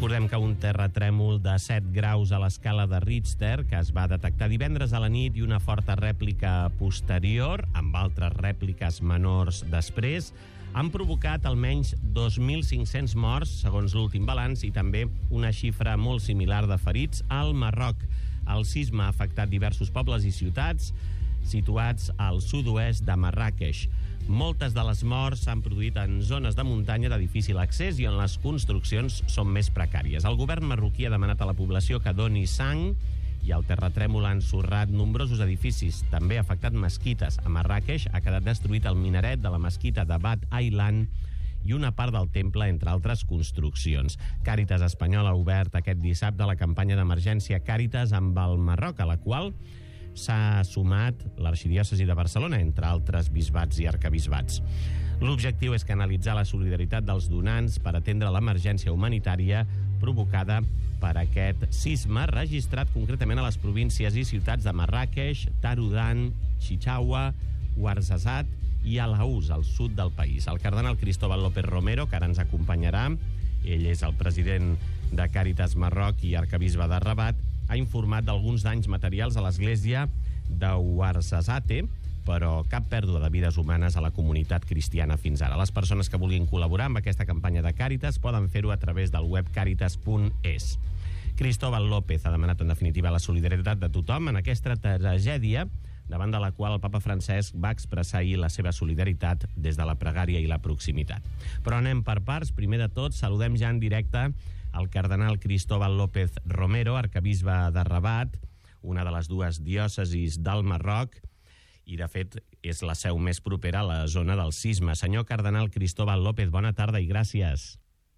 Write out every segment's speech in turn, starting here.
Recordem que un terratrèmol de 7 graus a l'escala de Richter, que es va detectar divendres a la nit, i una forta rèplica posterior, amb altres rèpliques menors després, han provocat almenys 2.500 morts, segons l'últim balanç, i també una xifra molt similar de ferits al Marroc. El sisme ha afectat diversos pobles i ciutats situats al sud-oest de Marràqueix. Moltes de les morts s'han produït en zones de muntanya de difícil accés i on les construccions són més precàries. El govern marroquí ha demanat a la població que doni sang i el terratrèmol ha ensorrat nombrosos edificis. També ha afectat mesquites. A Marràqueix ha quedat destruït el minaret de la mesquita de Bat Aylan i una part del temple, entre altres construccions. Càritas Espanyol ha obert aquest dissabte la campanya d'emergència Càritas amb el Marroc, a la qual s'ha sumat l'arxidiòcesi de Barcelona, entre altres bisbats i arquebisbats. L'objectiu és canalitzar la solidaritat dels donants per atendre l'emergència humanitària provocada per aquest sisme, registrat concretament a les províncies i ciutats de Marràqueix, Tarudan, Chichaua, Ouarzazate i Alaús, al sud del país. El cardenal Cristóbal López Romero, que ara ens acompanyarà, ell és el president de Càritas Marroc i arquebisbe de Rabat, ha informat d'alguns danys materials a l'església d'Ouarzazate, però cap pèrdua de vides humanes a la comunitat cristiana fins ara. Les persones que vulguin col·laborar amb aquesta campanya de Càritas poden fer-ho a través del web caritas.es. Cristóbal López ha demanat en definitiva la solidaritat de tothom en aquesta tragèdia, davant de la qual el papa Francesc va expressar ahir la seva solidaritat des de la pregària i la proximitat. Però anem per parts. Primer de tot, saludem ja en directe el cardenal Cristóbal López Romero, arquebisbe de Rabat, una de les dues diòcesis del Marroc, i de fet és la seu més propera a la zona del sisme. Senyor cardenal Cristóbal López, bona tarda i gràcies.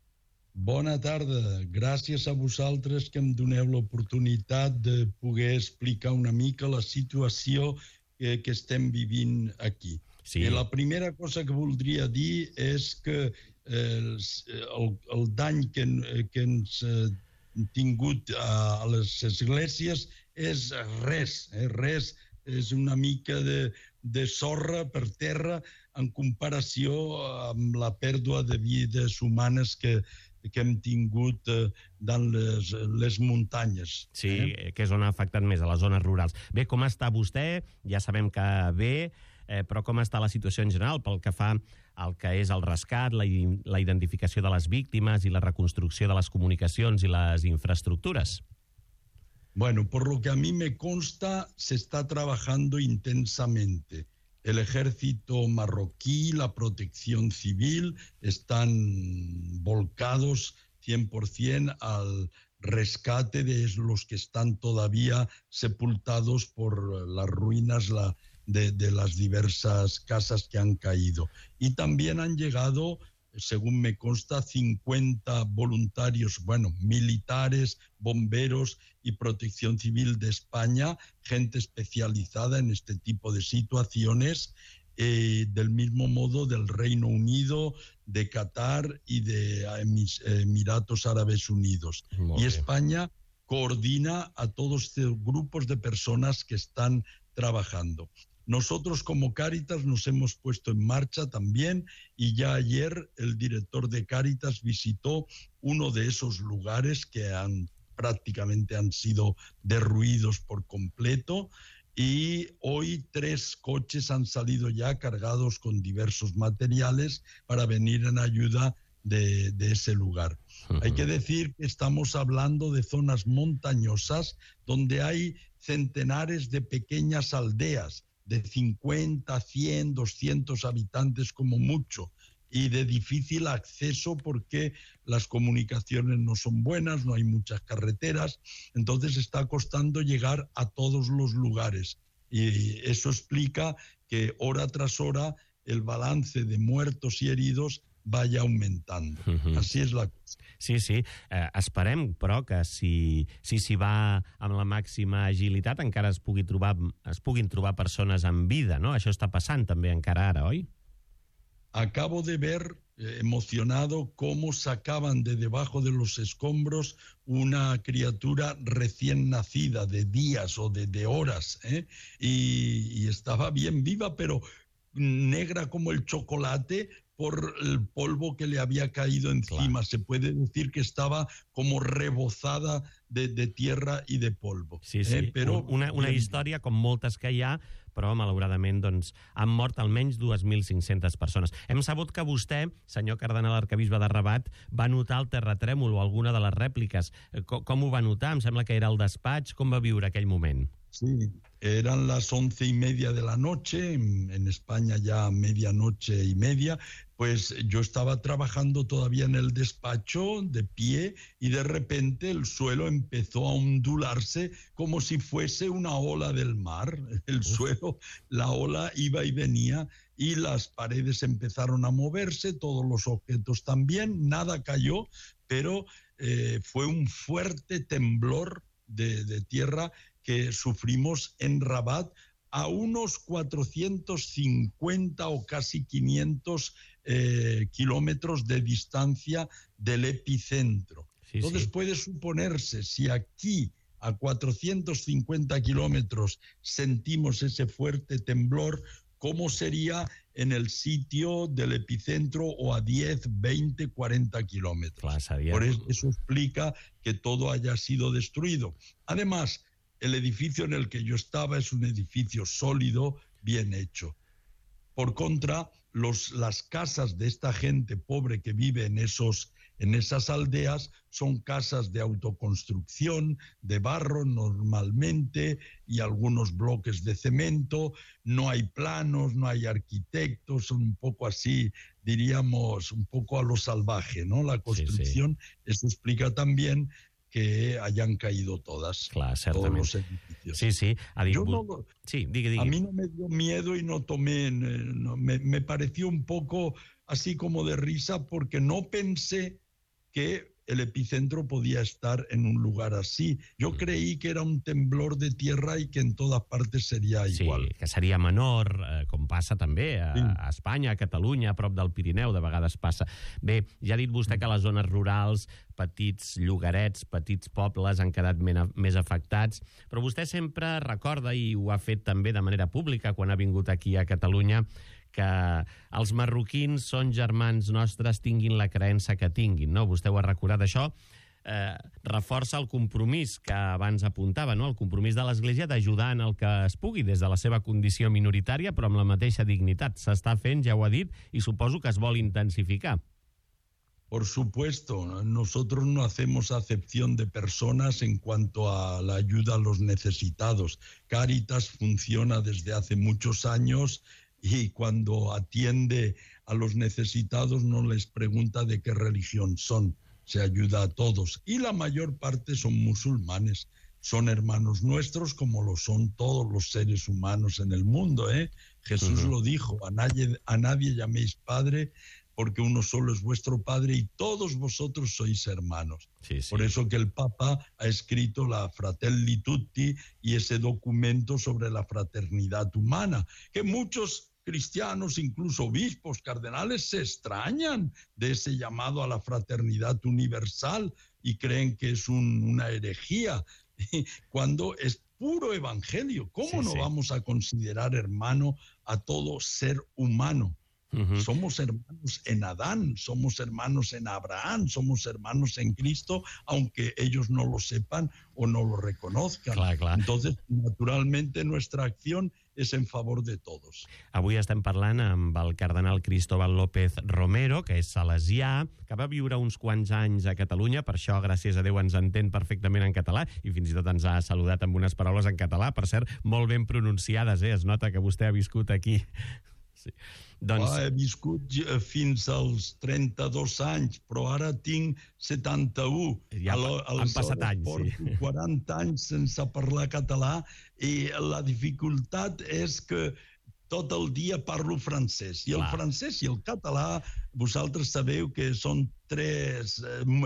Bona tarda. Gràcies a vosaltres que em doneu l'oportunitat de poder explicar una mica la situació que estem vivint aquí. Sí. La primera cosa que voldria dir és que el dany que ens tingut a les esglésies és res, és una mica de sorra per terra en comparació amb la pèrdua de vides humanes que hem tingut dans les muntanyes. Sí, que és on ha afectat més, a les zones rurals. Bé, com està vostè? Ja sabem que bé, però com està la situació en general pel que fa al que és el rescat, la identificació de les víctimes i la reconstrucció de les comunicacions i les infraestructures? Bueno, por lo que a mí me consta, se está trabajando intensamente. El ejército marroquí, la protección civil, están volcados 100% al rescate de los que están todavía sepultados por las ruinas de las diversas casas que han caído. Y también han llegado, según me consta, 50 voluntarios, militares, bomberos y protección civil de España, gente especializada en este tipo de situaciones, del mismo modo del Reino Unido, de Qatar y de Emiratos Árabes Unidos. Y España coordina a todos estos grupos de personas que están trabajando. Nosotros como Càritas nos hemos puesto en marcha también y ya ayer el director de Càritas visitó uno de esos lugares que prácticamente han sido derruidos por completo y hoy 3 coches han salido ya cargados con diversos materiales para venir en ayuda de ese lugar. Hay que decir que estamos hablando de zonas montañosas donde hay centenares de pequeñas aldeas de 50, 100, 200 habitantes como mucho y de difícil acceso porque las comunicaciones no son buenas, no hay muchas carreteras, entonces está costando llegar a todos los lugares y eso explica que hora tras hora el balance de muertos y heridos vaya aumentando. Així és la cosa. Sí. Esperem, però, que si s'hi va amb la màxima agilitat encara es puguin trobar persones amb vida, no? Això està passant també encara ara, oi? Acabo de ver, emocionado, cómo sacaban de debajo de los escombros una criatura recién nacida de días o de horas, y estaba bien viva, pero negra como el chocolate, por el polvo que le había caído encima. Clar. Se puede decir que estava como rebozada de tierra i de polvo. Sí, sí. Però una història com moltes que hi ha, però malauradament doncs, han mort almenys 2.500 persones. Hem sabut que vostè, senyor cardenal arquebisbe de Rabat, va notar el terratrèmol o alguna de les rèpliques. Com ho va notar? Em sembla que era al despatx. Com va viure aquell moment? Sí, eran las 11:30 de la noche, en España ya medianoche y media, pues yo estaba trabajando todavía en el despacho de pie y de repente el suelo empezó a ondularse como si fuese una ola del mar. El suelo, la ola iba y venía y las paredes empezaron a moverse, todos los objetos también, nada cayó, pero fue un fuerte temblor de tierra que sufrimos en Rabat a unos 450 o casi 500 kilómetros de distancia del epicentro. Sí, Entonces sí. puede suponerse, si aquí a 450 kilómetros sentimos ese fuerte temblor, ¿cómo sería en el sitio del epicentro o a 10, 20, 40 kilómetros? Clar, seria... Por eso explica que todo haya sido destruido. Además, el edificio en el que yo estaba es un edificio sólido, bien hecho. Por contra, las casas de esta gente pobre que vive en esas aldeas son casas de autoconstrucción, de barro normalmente, y algunos bloques de cemento. No hay planos, no hay arquitectos, son un poco así, diríamos, un poco a lo salvaje, ¿no? La construcción, sí. Eso explica también que hayan caído todas. Clar, todos los edificios. Sí, sí. Ha dit... sí, digui. A mí no me dio miedo y no tomé... me pareció un poco así como de risa porque no pensé que el epicentro podía estar en un lugar así. Yo creí que era un temblor de tierra i que en todas partes seria igual. Sí, que seria menor, com passa també a Espanya, a Catalunya, a prop del Pirineu, de vegades passa. Bé, ja ha dit vostè que les zones rurals, petits llogarets, petits pobles han quedat més afectats, però vostè sempre recorda, i ho ha fet també de manera pública quan ha vingut aquí a Catalunya, que els marroquins són germans nostres, tinguin la creença que tinguin, no? Vostè ho ha recordat, això reforça el compromís que abans apuntava, no? El compromís de l'Església d'ajudar en el que es pugui des de la seva condició minoritària, però amb la mateixa dignitat. S'està fent, ja ho ha dit, i suposo que es vol intensificar. Por supuesto, nosotros no hacemos acepción de personas en cuanto a la ayuda a los necesitados. Cáritas funciona desde hace muchos años y cuando atiende a los necesitados no les pregunta de qué religión son, se ayuda a todos. Y la mayor parte son musulmanes, son hermanos nuestros como lo son todos los seres humanos en el mundo. Jesús lo dijo, a nadie llaméis padre, porque uno solo es vuestro Padre y todos vosotros sois hermanos. Sí, sí. Por eso que el Papa ha escrito la Fratelli Tutti y ese documento sobre la fraternidad humana, que muchos cristianos, incluso obispos, cardenales, se extrañan de ese llamado a la fraternidad universal y creen que es una herejía, cuando es puro evangelio. ¿Cómo no vamos a considerar hermano a todo ser humano? Somos hermanos en Adán, somos hermanos en Abraham, somos hermanos en Cristo, aunque ellos no lo sepan o no lo reconozcan. Clar. Entonces, naturalmente, nuestra acción es en favor de todos. Avui estem parlant amb el cardenal Cristóbal López Romero, que és salesià, que va viure uns quants anys a Catalunya, per això, gràcies a Déu, ens entén perfectament en català, i fins i tot ens ha saludat amb unes paraules en català, per cert, molt ben pronunciades, es nota que vostè ha viscut aquí. Sí. Doncs... he viscut fins als 32 anys, però ara tinc 71. Ja han passat anys, sí. 40 anys sense parlar català i la dificultat és que tot el dia parlo francès. I el francès i el català, vosaltres sabeu que són tres...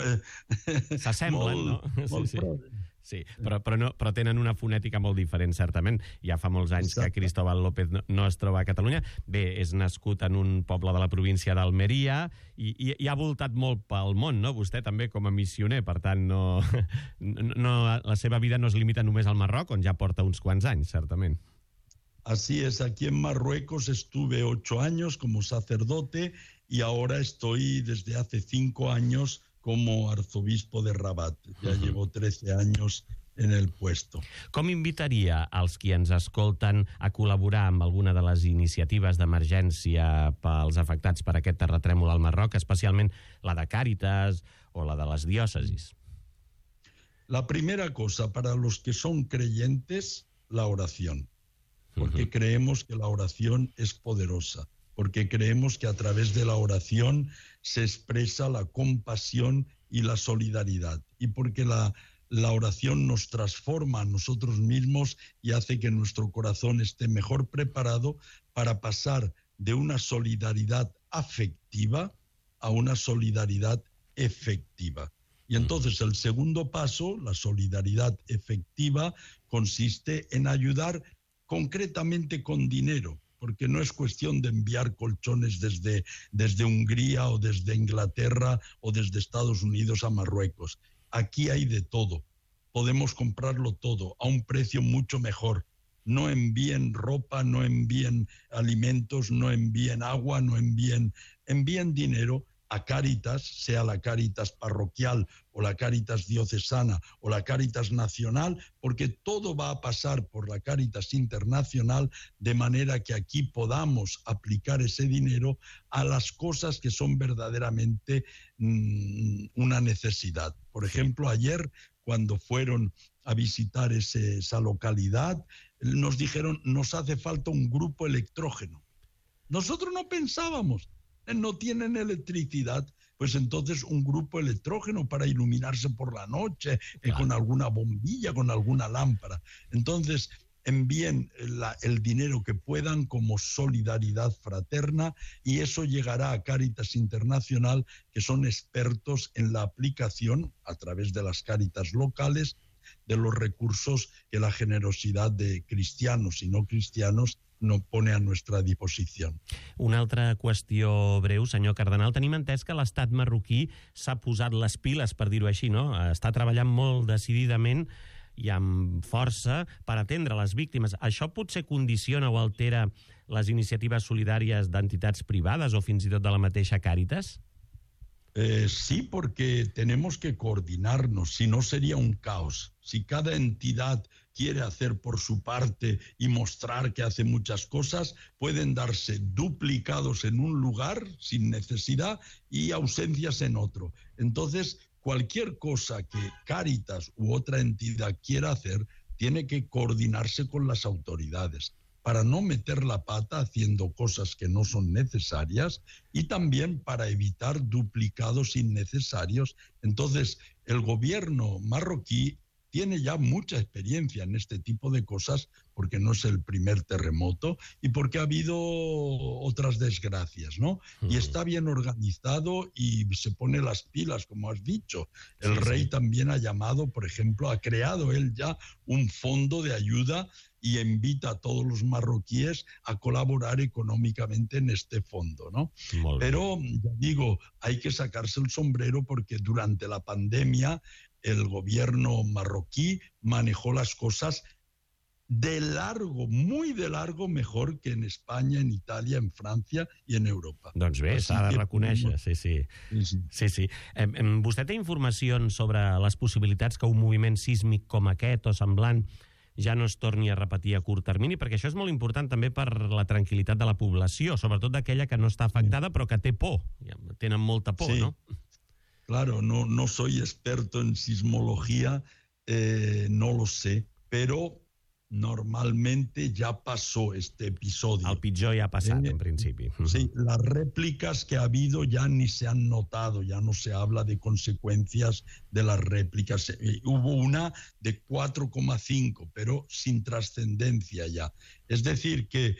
S'assemblen, no? Sí. Sí, però tenen una fonètica molt diferent, certament. Ja fa molts anys que Cristóbal López no es troba a Catalunya. Bé, és nascut en un poble de la província d'Almeria i ha voltat molt pel món, no? Vostè també com a missioner, per tant, la seva vida no es limita només al Marroc, on ja porta uns quants anys, certament. Así es, aquí en Marruecos estuve 8 años como sacerdote y ahora estoy desde hace 5 años como arzobispo de Rabat. Ja llevo 13 anys en el puesto. Com invitaria als qui ens escolten a col·laborar amb alguna de les iniciatives d'emergència pels afectats per aquest terratrèmol al Marroc, especialment la de Càritas o la de les diòcesis? La primera cosa, para los que son creyentes, la oración. Porque creemos que la oración es poderosa. Porque creemos que a través de la oración se expresa la compasión y la solidaridad. Y porque la oración nos transforma a nosotros mismos y hace que nuestro corazón esté mejor preparado para pasar de una solidaridad afectiva a una solidaridad efectiva. Y entonces el segundo paso, la solidaridad efectiva, consiste en ayudar concretamente con dinero, porque no es cuestión de enviar colchones desde Hungría o desde Inglaterra o desde Estados Unidos a Marruecos. Aquí hay de todo. Podemos comprarlo todo a un precio mucho mejor. No envíen ropa, no envíen alimentos, no envíen agua, envíen dinero a Cáritas, sea la Cáritas parroquial o la Cáritas diocesana o la Cáritas nacional, porque todo va a pasar por la Cáritas internacional, de manera que aquí podamos aplicar ese dinero a las cosas que son verdaderamente una necesidad. Por ejemplo, ayer, cuando fueron a visitar esa localidad, nos dijeron, nos hace falta un grupo electrógeno. Nosotros no pensábamos, no tienen electricidad, pues entonces un grupo electrógeno para iluminarse por la noche, con alguna bombilla, con alguna lámpara. Entonces, envíen el dinero que puedan como solidaridad fraterna y eso llegará a Cáritas Internacional, que son expertos en la aplicación, a través de las Cáritas locales, de los recursos que la generosidad de cristianos y no cristianos no pone a nostra disposició. Una altra qüestió breu, senyor cardenal. Tenim entès que l'estat marroquí s'ha posat les piles, per dir-ho així, no? Està treballant molt decididament i amb força per atendre les víctimes. Això potser condiciona o altera les iniciatives solidàries d'entitats privades o fins i tot de la mateixa Càritas? Sí, porque tenemos que coordinarnos, si no sería un caos. Si cada entidad quiere hacer por su parte y mostrar que hace muchas cosas, pueden darse duplicados en un lugar sin necesidad y ausencias en otro. Entonces, cualquier cosa que Cáritas u otra entidad quiera hacer, tiene que coordinarse con las autoridades para no meter la pata haciendo cosas que no son necesarias y también para evitar duplicados innecesarios. Entonces, el gobierno marroquí tiene ya mucha experiencia en este tipo de cosas porque no es el primer terremoto y porque ha habido otras desgracias, ¿no? Y está bien organizado y se pone las pilas, como has dicho. El rey también ha llamado, por ejemplo, ha creado él ya un fondo de ayuda y invita a todos los marroquíes a colaborar económicamente en este fondo, ¿no? Pero, ya digo, hay que sacarse el sombrero porque durante la pandemia el gobierno marroquí manejó las cosas de largo, muy de largo, mejor que en Espanya, en Itàlia, en França i en Europa. Doncs bé, s'ha de reconèixer, sí. Vostè té informacions sobre les possibilitats que un moviment sísmic com aquest o semblant ja no es torni a repetir a curt termini? Perquè això és molt important també per la tranquil·litat de la població, sobretot d'aquella que no està afectada però que té por. Tenen molta por, sí. ¿no? Claro, no soy experto en sismología, no lo sé, pero normalmente ya pasó este episodio. El pitjor ja ha passat, en principi. Sí, las réplicas que ha habido ya ni se han notado, ya no se habla de consecuencias de las réplicas. Hubo una de 4,5, pero sin trascendencia ya. Es decir, que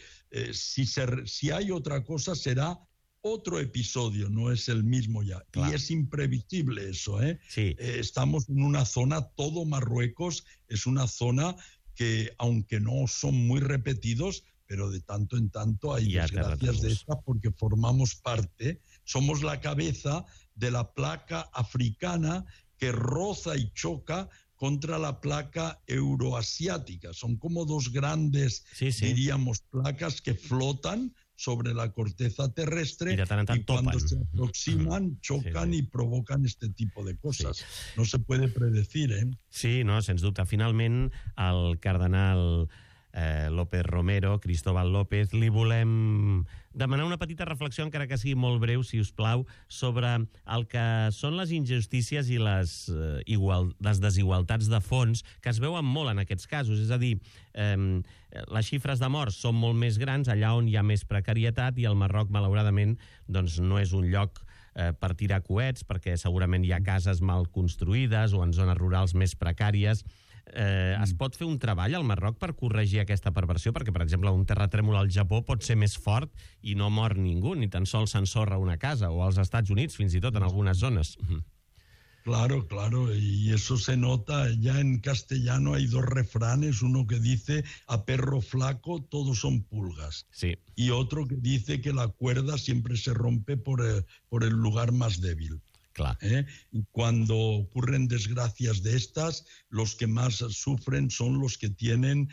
si hay otra cosa será otro episodio, no es el mismo ya. Claro. Y es imprevisible eso, ¿eh? Sí. Estamos en una zona, todo Marruecos es una zona que, aunque no son muy repetidos, pero de tanto en tanto hay desgracias de estas porque formamos parte, somos la cabeza de la placa africana que roza y choca contra la placa euroasiática. Son como dos grandes, diríamos, placas que flotan sobre la corteza terrestre y cuando se aproximan chocan y provocan este tipo de cosas. No se puede predecir, ¿eh? Sí, no, sens dubte. Finalment, el cardenal López Romero, Cristóbal López, li volem demanar una petita reflexió, encara que sigui molt breu, si us plau, sobre el que són les injustícies i les desigualtats de fons que es veuen molt en aquests casos. És a dir, les xifres de morts són molt més grans allà on hi ha més precarietat, i el Marroc, malauradament, doncs no és un lloc per tirar coets, perquè segurament hi ha cases mal construïdes o en zones rurals més precàries. Es pot fer un treball al Marroc per corregir aquesta perversió? Perquè, per exemple, un terratrèmol al Japó pot ser més fort i no mor ningú, ni tan sols s'ensorra una casa, o als Estats Units, fins i tot en algunes zones. Claro, y eso se nota. Ya en castellano hay dos refranes, uno que dice a perro flaco todos son pulgas, sí, y otro que dice que la cuerda siempre se rompe por el lugar más débil. Y cuando ocurren desgracias de estas, los que más sufren son los que tienen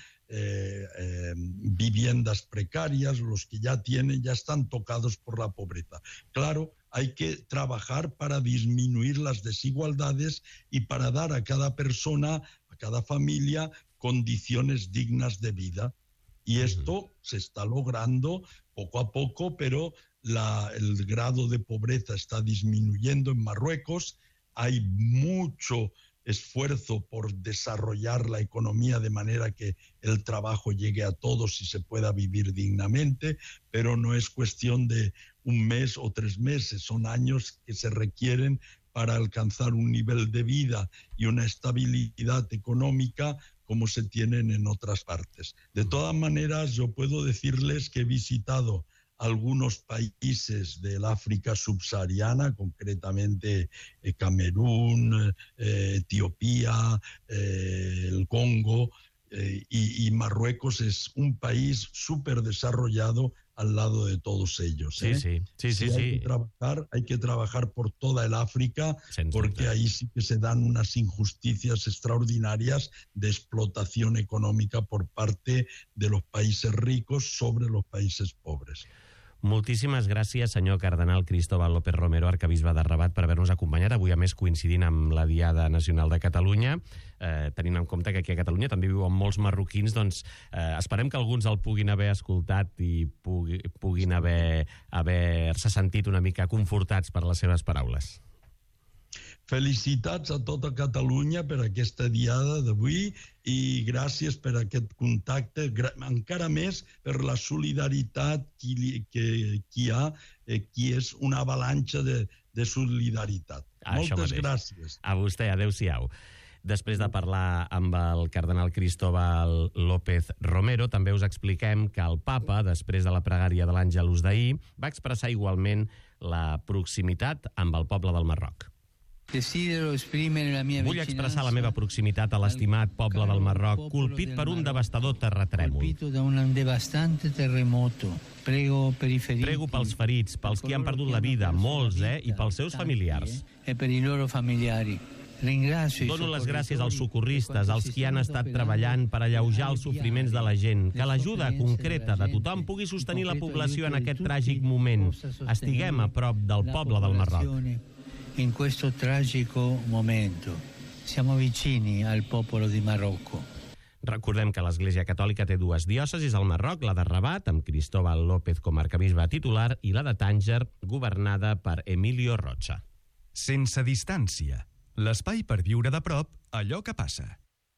viviendas precarias, los que ya están tocados por la pobreza. Claro, hay que trabajar para disminuir las desigualdades y para dar a cada persona, a cada familia, condiciones dignas de vida. Y esto se está logrando poco a poco, pero el grado de pobreza está disminuyendo en Marruecos. Hay mucho esfuerzo por desarrollar la economía de manera que el trabajo llegue a todos y se pueda vivir dignamente, pero no es cuestión de un mes o 3 meses, son años que se requieren para alcanzar un nivel de vida y una estabilidad económica como se tienen en otras partes. De todas maneras, yo puedo decirles que he visitado algunos países del África subsahariana, concretamente Camerún, Etiopía, el Congo, y Marruecos es un país súper desarrollado al lado de todos ellos. Sí. Hay que trabajar por toda el África, porque ahí sí que se dan unas injusticias extraordinarias de explotación econòmica por parte de los países ricos sobre los países pobres. Moltíssimes gràcies, senyor cardenal Cristóbal López Romero, arcabisbe de Rabat, per haver-nos acompanyat, avui a més coincidint amb la Diada Nacional de Catalunya. Tenint en compte que aquí a Catalunya també viuen molts marroquins, doncs esperem que alguns el puguin haver escoltat i puguin haver-se sentit una mica confortats per les seves paraules. Felicitats a tota Catalunya per aquesta diada d'avui i gràcies per aquest contacte, encara més per la solidaritat que hi ha, que és una avalanxa de solidaritat. Moltes gràcies. A vostè, adeu-siau. Després de parlar amb el cardenal Cristóbal López Romero, també us expliquem que el papa, després de la pregària de l'Àngelus d'ahir, va expressar igualment la proximitat amb el poble del Marroc. Vull expressar la meva proximitat a l'estimat poble del Marroc, colpit per un devastador terratrèmol. Prego pels ferits, pels qui han perdut la vida, molts, i pels seus familiars. Dono les gràcies als socorristes, als qui han estat treballant per alleujar els sofriments de la gent, que l'ajuda concreta de tothom pugui sostenir la població en aquest tràgic moment. Estiguem a prop del poble del Marroc. In questo tragico momento. Siamo vicini al popolo di Marocco. Recordem que l'Església Catòlica té 2 diòcesis al Marroc, la de Rabat, amb Cristóbal López com a arcabisbe titular, i la de Tànger, governada per Emilio Rocha. Sense distància. L'espai per viure de prop allò que passa.